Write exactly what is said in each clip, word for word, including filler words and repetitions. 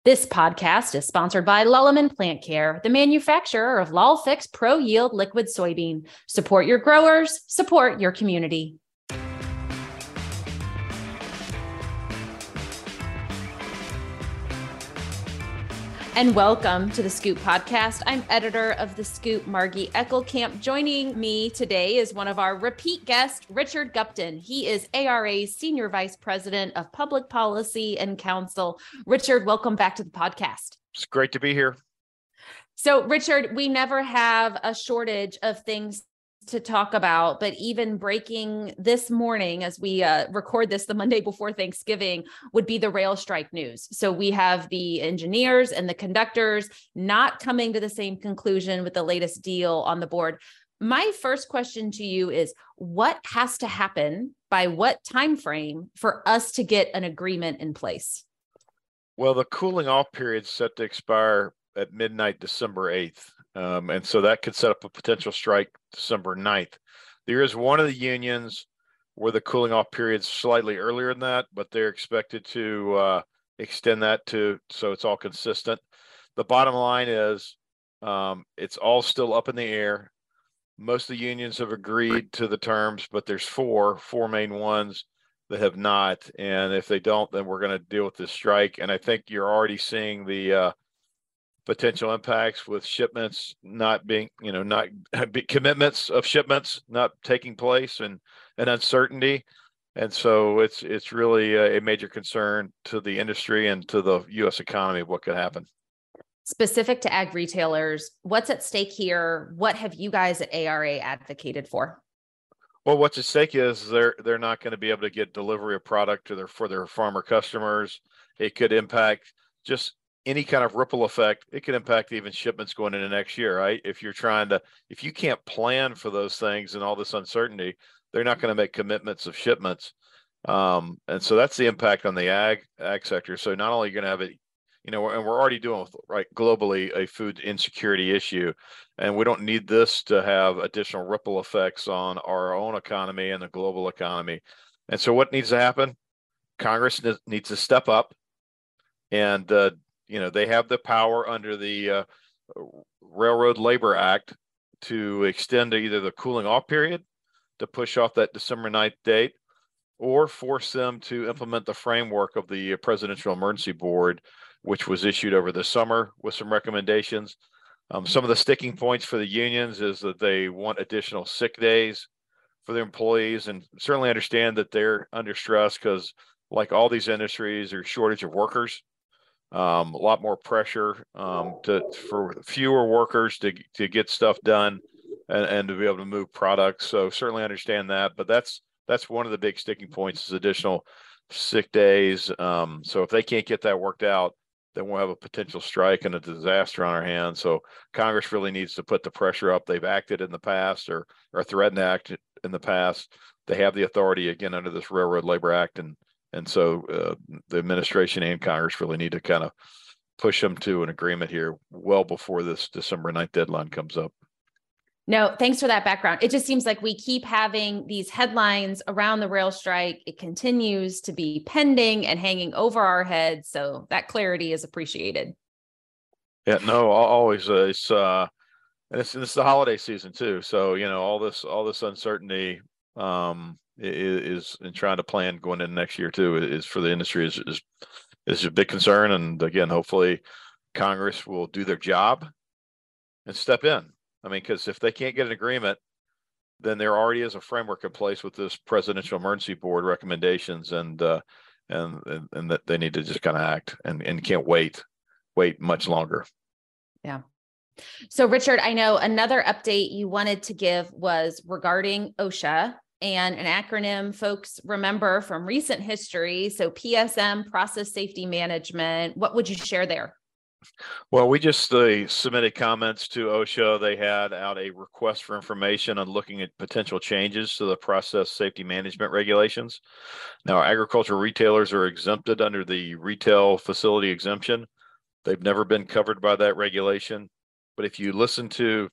This podcast is sponsored by Lulleman Plant Care, the manufacturer of Lulfix Pro Yield liquid soybean. Support your growers, support your community. And welcome to the Scoop Podcast. I'm editor of the Scoop, Margie Eckelkamp. Joining me today is one of our repeat guests, Richard Gupton. He is A R A's Senior Vice President of Public Policy and Counsel. Richard, welcome back to the podcast. It's great to be here. So, Richard, we never have a shortage of things to talk about, but even breaking this morning as we uh, record this the Monday before Thanksgiving would be the rail strike news. So we have the engineers and the conductors not coming to the same conclusion with the latest deal on the board. My first question to you is, what has to happen by what time frame for us to get an agreement in place? Well, the cooling off period is set to expire at midnight, December eighth. Um, and so that could set up a potential strike December ninth. There is one of the unions where the cooling off period is slightly earlier than that, but they're expected to uh, extend that to so it's all consistent. The bottom line is um, it's all still up in the air. Most of the unions have agreed to the terms, but there's four, four main ones that have not. And if they don't, then we're going to deal with this strike. And I think you're already seeing the uh, potential impacts with shipments not being, you know, not commitments of shipments not taking place and, and uncertainty. And so it's it's really a major concern to the industry and to the U S economy of what could happen. Specific to ag retailers, what's at stake here? What have you guys at A R A advocated for? Well, what's at stake is they're they're not going to be able to get delivery of product to their for their farmer customers. It could impact just any kind of ripple effect. It can impact even shipments going into next year, right? If you're trying to, if you can't plan for those things and all this uncertainty, they're not going to make commitments of shipments. Um, and so that's the impact on the ag ag sector. So not only are you going to have it, you know, and we're already doing right globally a food insecurity issue, and we don't need this to have additional ripple effects on our own economy and the global economy. And so what needs to happen? Congress needs to step up and uh, you know, they have the power under the uh, Railroad Labor Act to extend either the cooling off period to push off that December ninth date or force them to implement the framework of the Presidential Emergency Board, which was issued over the summer with some recommendations. Um, some of the sticking points for the unions is that they want additional sick days for their employees, and certainly understand that they're under stress because, like all these industries, there's a shortage of workers. Um, a lot more pressure um, to for fewer workers to to get stuff done and, and to be able to move products. So certainly understand that, but that's that's one of the big sticking points is additional sick days. Um, so if they can't get that worked out, then we'll have a potential strike and a disaster on our hands. So Congress really needs to put the pressure up. They've acted in the past or or threatened to act in the past. They have the authority again under this Railroad Labor Act, and And so uh, the administration and Congress really need to kind of push them to an agreement here well before this December ninth deadline comes up. No, thanks for that background. It just seems like we keep having these headlines around the rail strike. It continues to be pending and hanging over our heads. So that clarity is appreciated. Yeah, no, always. Uh, it's uh, and it's, it's the holiday season too. So, you know, all this all this uncertainty um, is in trying to plan going into next year too is for the industry is, is is a big concern. And again, hopefully Congress will do their job and step in. I mean, because if they can't get an agreement, then there already is a framework in place with this Presidential Emergency Board recommendations, and uh, and and, and that they need to just kind of act and, and can't wait wait much longer. Yeah. So Richard, I know another update you wanted to give was regarding OSHA. And an acronym folks remember from recent history. So P S M, Process Safety Management. What would you share there? Well, we just uh, submitted comments to OSHA. They had out a request for information on looking at potential changes to the process safety management regulations. Now, agricultural retailers are exempted under the retail facility exemption. They've never been covered by that regulation. But if you listen to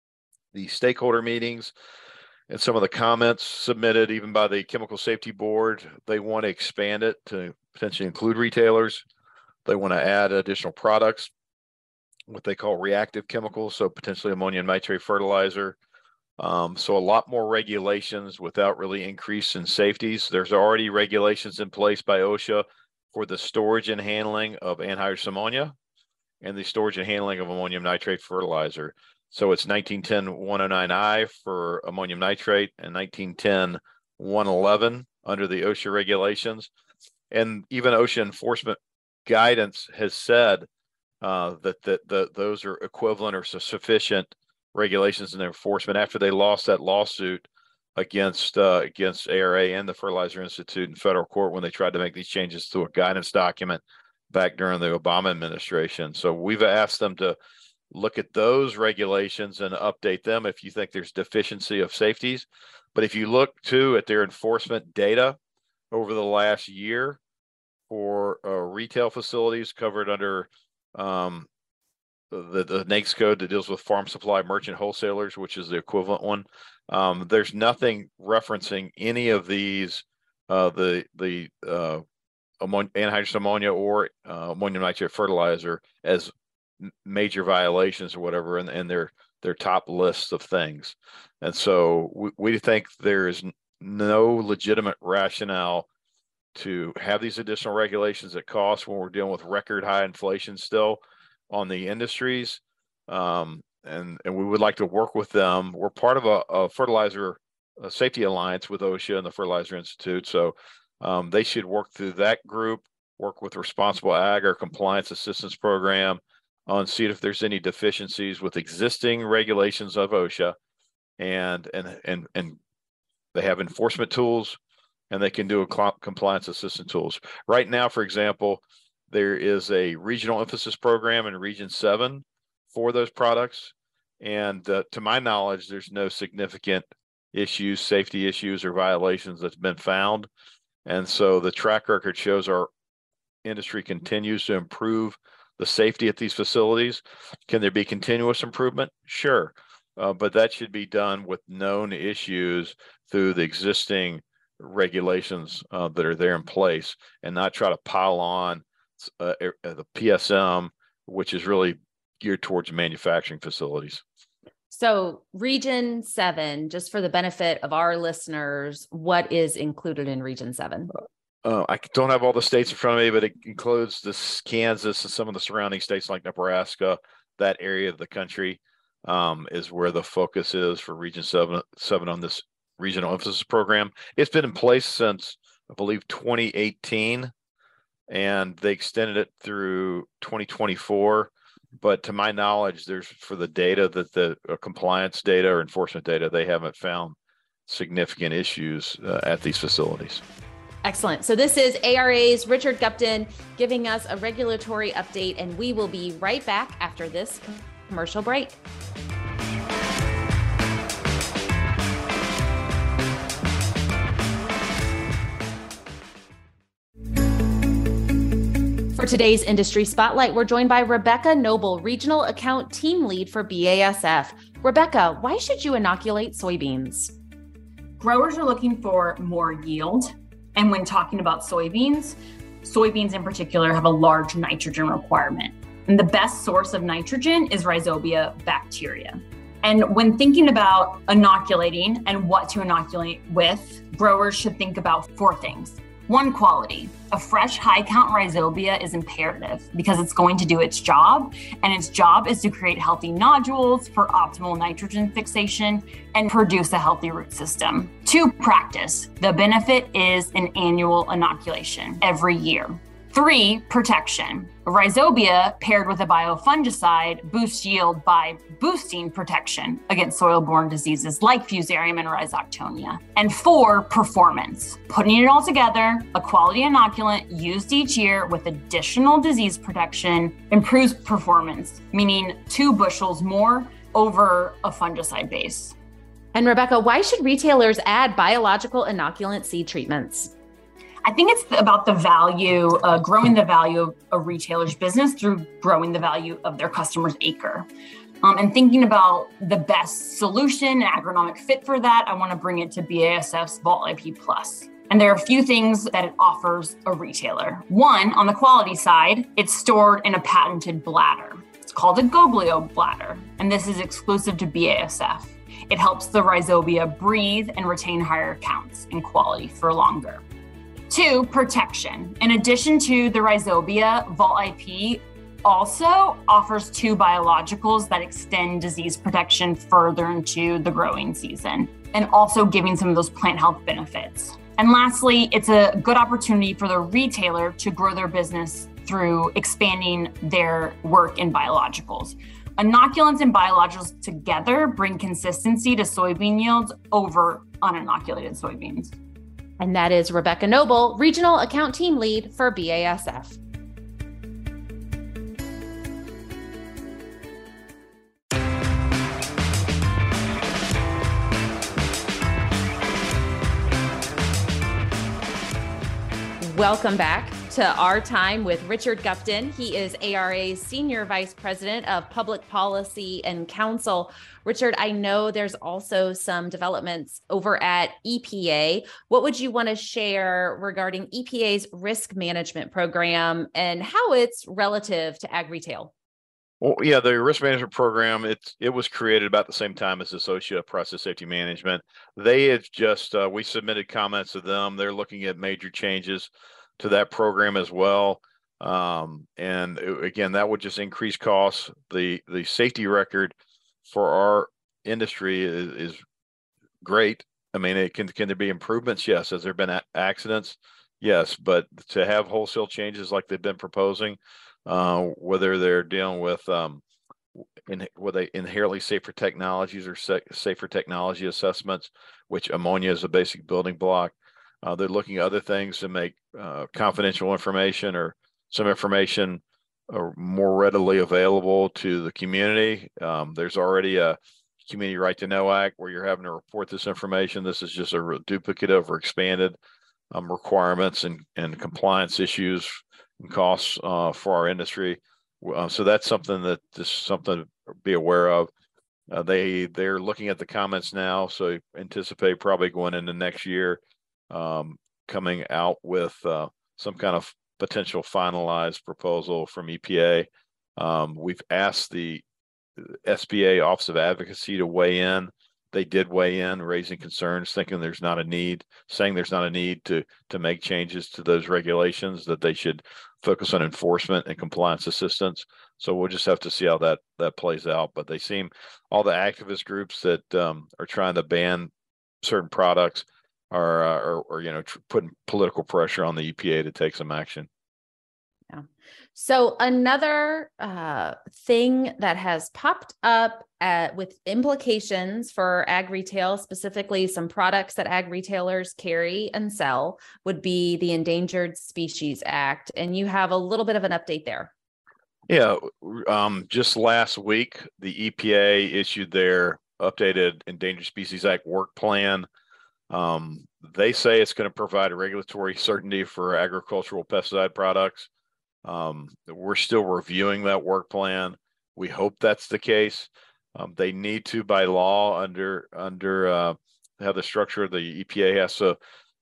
the stakeholder meetings and some of the comments submitted even by the Chemical Safety Board, they want to expand it to potentially include retailers. They want to add additional products, what they call reactive chemicals, so potentially ammonium nitrate fertilizer. Um, so a lot more regulations without really increase in safeties. There's already regulations in place by OSHA for the storage and handling of anhydrous ammonia and the storage and handling of ammonium nitrate fertilizer. So it's nineteen ten dash one oh nine I for ammonium nitrate and nineteen ten dash one eleven under the OSHA regulations. And even OSHA enforcement guidance has said uh, that, that the, those are equivalent or sufficient regulations and enforcement after they lost that lawsuit against uh, against A R A and the Fertilizer Institute in federal court when they tried to make these changes to a guidance document back during the Obama administration. So we've asked them to look at those regulations and update them if you think there's deficiency of safeties. But if you look too at their enforcement data over the last year for uh, retail facilities covered under um, the, the NAICS code that deals with farm supply merchant wholesalers, which is the equivalent one. Um, there's nothing referencing any of these, uh, the the uh, ammon- anhydrous ammonia or uh, ammonium nitrate fertilizer as m- major violations or whatever, and, and their their top lists of things. And so we, we think there is n- no legitimate rationale to have these additional regulations at cost when we're dealing with record high inflation still on the industries, um, and and we would like to work with them. We're part of a, a fertilizer a safety alliance with OSHA and the Fertilizer Institute, so um, they should work through that group, work with Responsible Ag or Compliance Assistance Program on see if there's any deficiencies with existing regulations of OSHA, and and and and they have enforcement tools, and they can do a compliance assistance tools. Right now, for example, there is a regional emphasis program in Region seven for those products. And uh, to my knowledge, there's no significant issues, safety issues or violations that's been found. And so the track record shows our industry continues to improve the safety at these facilities. Can there be continuous improvement? Sure. Uh, but that should be done with known issues through the existing regulations uh, that are there in place, and not try to pile on Uh, the P S M, which is really geared towards manufacturing facilities. So Region seven, just for the benefit of our listeners, what is included in Region seven? Uh, I don't have all the states in front of me, but it includes this Kansas and some of the surrounding states like Nebraska. That area of the country um, is where the focus is for Region seven, seven on this regional emphasis program. It's been in place since, I believe, twenty eighteen. And they extended it through twenty twenty-four. But to my knowledge, there's for the data that the uh, compliance data or enforcement data, they haven't found significant issues uh, at these facilities. Excellent. So this is A R A's Richard Gupton giving us a regulatory update, and we will be right back after this commercial break. For today's Industry Spotlight, we're joined by Rebecca Noble, Regional Account Team Lead for B A S F. Rebecca, why should you inoculate soybeans? Growers are looking for more yield. And when talking about soybeans, soybeans in particular have a large nitrogen requirement. And the best source of nitrogen is Rhizobia bacteria. And when thinking about inoculating and what to inoculate with, growers should think about four things. One, quality. A fresh high count rhizobia is imperative because it's going to do its job, and its job is to create healthy nodules for optimal nitrogen fixation and produce a healthy root system. Two, practice. The benefit is an annual inoculation every year. Three, protection. Rhizobia paired with a biofungicide boosts yield by boosting protection against soil-borne diseases like Fusarium and Rhizoctonia. And four, performance. Putting it all together, a quality inoculant used each year with additional disease protection improves performance, meaning two bushels more over a fungicide base. And Rebecca, why should retailers add biological inoculant seed treatments? I think it's about the value, uh, growing the value of a retailer's business through growing the value of their customer's acre. Um, and thinking about the best solution and agronomic fit for that, I want to bring it to B A S F's Vault I P Plus. And there are a few things that it offers a retailer. One, on the quality side, it's stored in a patented bladder. It's called a Goglio bladder, and this is exclusive to B A S F. It helps the rhizobia breathe and retain higher counts and quality for longer. Two, protection. In addition to the rhizobia, Vault I P also offers two biologicals that extend disease protection further into the growing season, and also giving some of those plant health benefits. And lastly, it's a good opportunity for the retailer to grow their business through expanding their work in biologicals. Inoculants and biologicals together bring consistency to soybean yields over uninoculated soybeans. And that is Rebecca Noble, Regional Account Team Lead for B A S F. Welcome back to Our Time with Richard Gupton. He is A R A's Senior Vice President of Public Policy and Counsel. Richard, I know there's also some developments over at E P A. What would you want to share regarding E P A's risk management program and how it's relative to ag retail? Well, yeah, the risk management program, it, it was created about the same time as Associate Process Safety Management. They had just, uh, we submitted comments to them. They're looking at major changes to that program as well. Um, and again, that would just increase costs. The the safety record for our industry is, is great. I mean, it can, can there be improvements? Yes. Has there been a- accidents? Yes. But to have wholesale changes like they've been proposing, Uh, whether they're dealing with um, in, whether they inherently safer technologies or sa- safer technology assessments, which ammonia is a basic building block. Uh, they're looking at other things to make uh, confidential information or some information uh, more readily available to the community. Um, there's already a Community Right to Know Act where you're having to report this information. This is just a duplicative or expanded um, requirements and, and compliance issues and costs uh, for our industry. Uh, so that's something that just something to be aware of. Uh, they, they're looking at the comments now. So anticipate probably going into next year, um, coming out with uh, some kind of potential finalized proposal from E P A. Um, we've asked the S B A Office of Advocacy to weigh in. They did weigh in, raising concerns, thinking there's not a need, saying there's not a need to to make changes to those regulations, that they should focus on enforcement and compliance assistance. So we'll just have to see how that that plays out. But they seem, all the activist groups that um, are trying to ban certain products are, uh, are, are you know, tr- putting political pressure on the E P A to take some action. Yeah. So another uh, thing that has popped up at, with implications for ag retail, specifically some products that ag retailers carry and sell, would be the Endangered Species Act. And you have a little bit of an update there. Yeah. Um, just last week, the E P A issued their updated Endangered Species Act work plan. Um, they say it's going to provide regulatory certainty for agricultural pesticide products. Um, we're still reviewing that work plan. We hope that's the case. Um, they need to, by law, under under uh, how the structure of the E P A has to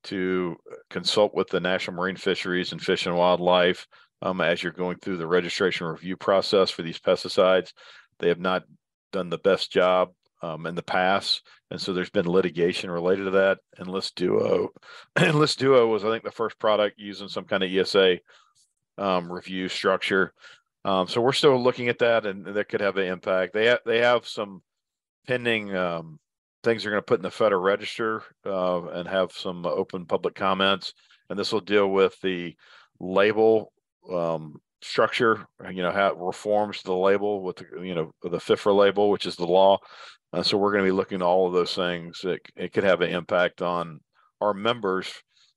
to consult with the National Marine Fisheries and Fish and Wildlife um, as you're going through the registration review process for these pesticides. They have not done the best job um, in the past, and so there's been litigation related to that. Enlist Duo, Enlist Duo was, I think, the first product using some kind of E S A um, review structure. Um, so we're still looking at that, and that could have an impact. They have they have some pending um, things they're going to put in the Federal Register uh, and have some open public comments. And this will deal with the label um, structure. You know, how it reforms the label with the, you know, the FIFRA label, which is the law. Uh, so we're going to be looking at all of those things. It, it could have an impact on our members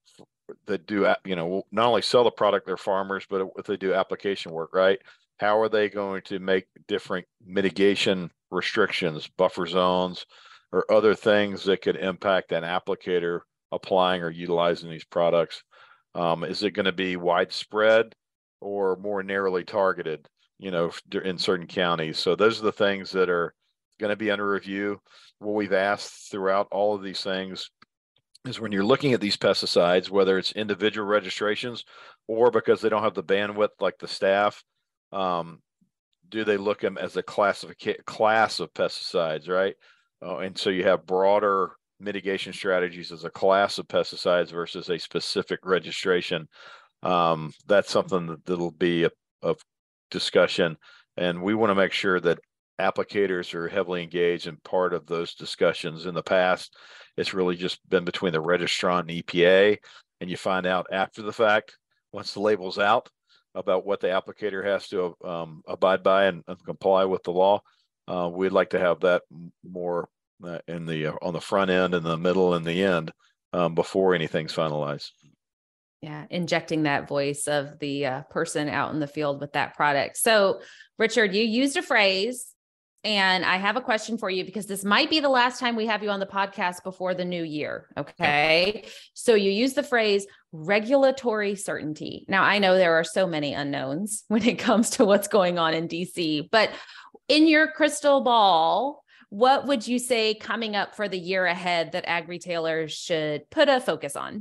that do, you know, not only sell the product, they're farmers, but if they do application work, right? How are they going to make different mitigation restrictions, buffer zones, or other things that could impact an applicator applying or utilizing these products? Um, is it going to be widespread or more narrowly targeted, you know, in certain counties? So those are the things that are going to be under review. What we've asked throughout all of these things is when you're looking at these pesticides, whether it's individual registrations or because they don't have the bandwidth like the staff, um, do they look at them as a classification class of pesticides, right? Uh, and so you have broader mitigation strategies as a class of pesticides versus a specific registration. Um, that's something that, that'll be a, of discussion, and we want to make sure that applicators are heavily engaged in part of those discussions. In the past, it's really just been between the registrant and E P A, and you find out after the fact, once the label's out, about what the applicator has to um, abide by and, and comply with the law. Uh, we'd like to have that more uh, in the uh, on the front end, in the middle, and the end um, before anything's finalized. Yeah, injecting that voice of the uh, person out in the field with that product. So, Richard, you used a phrase, and I have a question for you because this might be the last time we have you on the podcast before the new year. Okay. Yeah. So you use the phrase regulatory certainty. Now, I know there are so many unknowns when it comes to what's going on in D C, but in your crystal ball, what would you say coming up for the year ahead that ag retailers should put a focus on?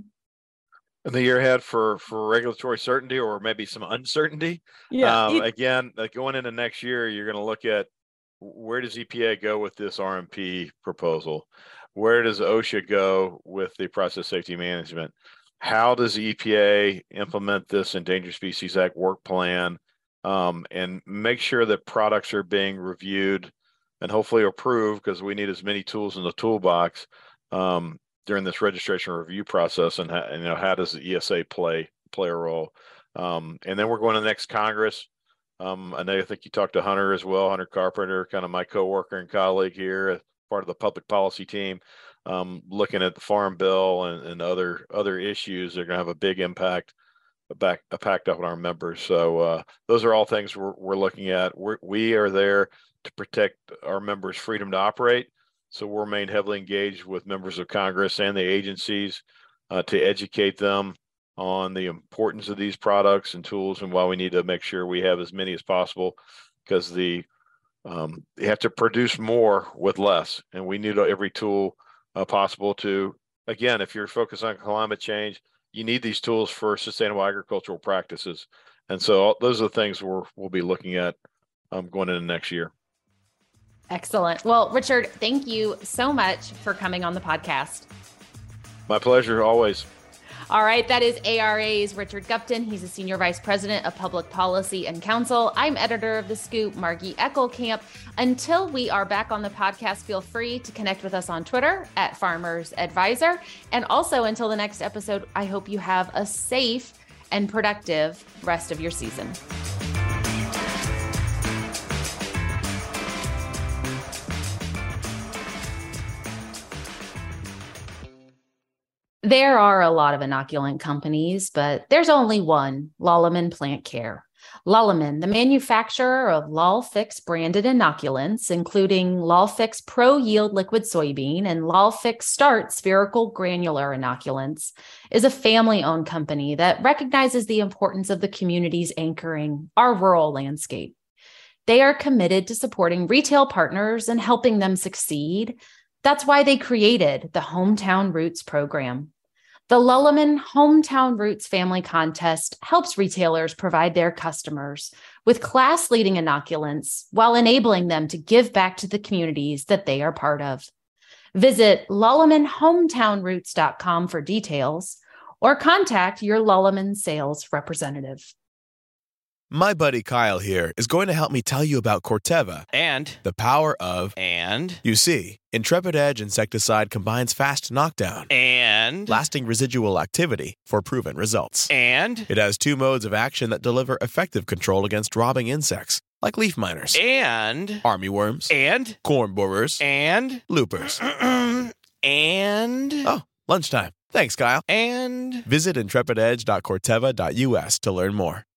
In the year ahead for, for regulatory certainty, or maybe some uncertainty. Yeah. Um, again, like going into next year, you're going to look at, where does E P A go with this R M P proposal? Where does OSHA go with the process safety management? How does the E P A implement this Endangered Species Act work plan, um, and make sure that products are being reviewed and hopefully approved, because we need as many tools in the toolbox um, during this registration review process. And, and you know, how does the E S A play play a role? Um, and then we're going to the next Congress. Um, I know I think you talked to Hunter as well, Hunter Carpenter, kind of my coworker and colleague here, as part of the public policy team, um, looking at the Farm Bill and, and other other issues. They're going to have a big impact back impact on our members. So uh, those are all things we're, we're looking at. We're, we are there to protect our members' freedom to operate. So we'll remain heavily engaged with members of Congress and the agencies uh, to educate them on the importance of these products and tools, and why we need to make sure we have as many as possible, because the um, you have to produce more with less, and we need every tool uh, possible to, again, if you're focused on climate change, you need these tools for sustainable agricultural practices. And so those are the things we're, we'll be looking at um, going into next year. Excellent. Well, Richard, thank you so much for coming on the podcast. My pleasure, always. All right. That is A R A's Richard Gupton. He's a Senior Vice President of Public Policy and Counsel. I'm editor of The Scoop, Margie Eckelkamp. Until we are back on the podcast, feel free to connect with us on Twitter at Farmers Advisor. And also, until the next episode, I hope you have a safe and productive rest of your season. There are a lot of inoculant companies, but there's only one, Lallemand Plant Care. Lallemand, the manufacturer of Lalfix branded inoculants, including Lalfix Pro Yield Liquid Soybean and Lalfix Start Spherical Granular Inoculants, is a family-owned company that recognizes the importance of the communities anchoring our rural landscape. They are committed to supporting retail partners and helping them succeed. That's why they created the Hometown Roots program. The Lallemand Hometown Roots Family Contest helps retailers provide their customers with class-leading inoculants while enabling them to give back to the communities that they are part of. Visit lallemand hometown roots dot com for details, or contact your Lallemand sales representative. My buddy Kyle here is going to help me tell you about Corteva and the power of and you see, Intrepid Edge insecticide combines fast knockdown and lasting residual activity for proven results. And it has two modes of action that deliver effective control against robbing insects, like leaf miners and armyworms and corn borers and loopers. and oh, lunchtime. Thanks, Kyle. And visit intrepid edge dot corteva dot u s to learn more.